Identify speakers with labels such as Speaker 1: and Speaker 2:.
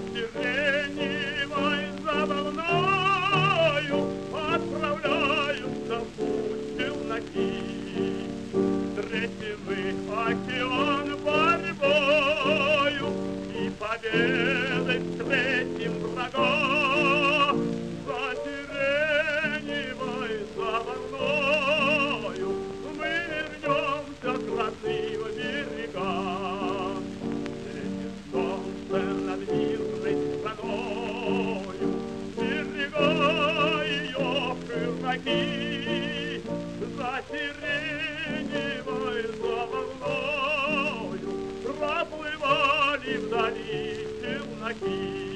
Speaker 1: сиреневой заволною отправляются в путь челноки. Встретим мы океан борьбою и победой встретим врага. За сиреневой заволною мы вернемся к родным берегам. Светит солнце над мирной страною, берега ее широки. За сиреневой заволною проплывали вдали челноки.